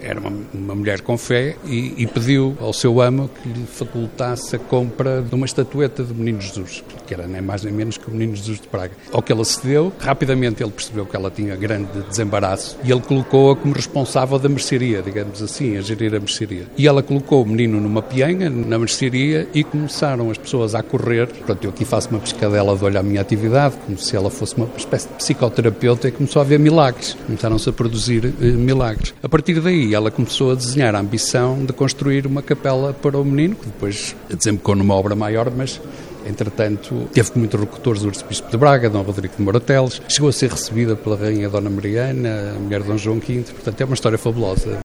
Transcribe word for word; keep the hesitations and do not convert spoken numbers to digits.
era uma, uma mulher com fé e, e pediu ao seu amo que lhe facultasse a compra de uma estatueta do Menino Jesus, que era nem mais nem menos que o Menino Jesus de Praga. Ao que ela cedeu, rapidamente ele percebeu que ela tinha grande desembaraço e ele colocou-a como responsável da mercearia, digamos assim, a gerir a mercearia. E ela colocou o menino numa pianha, na mercearia, e começaram as pessoas a correr. Pronto, eu aqui faço uma piscadela de olho à minha atividade, como se ela fosse uma espécie de psicoterapeuta, e começou a haver milagres. Começaram-se a produzir eh, milagres. A partir daí, ela começou a desenhar a ambição de construir uma capela para o menino, que depois desembocou numa obra maior, mas entretanto, teve muitos recutores o arcebispo de Braga, Dom Rodrigo de Morateles, chegou a ser recebida pela rainha Dona Mariana, a mulher de Dom João quinto, portanto é uma história fabulosa.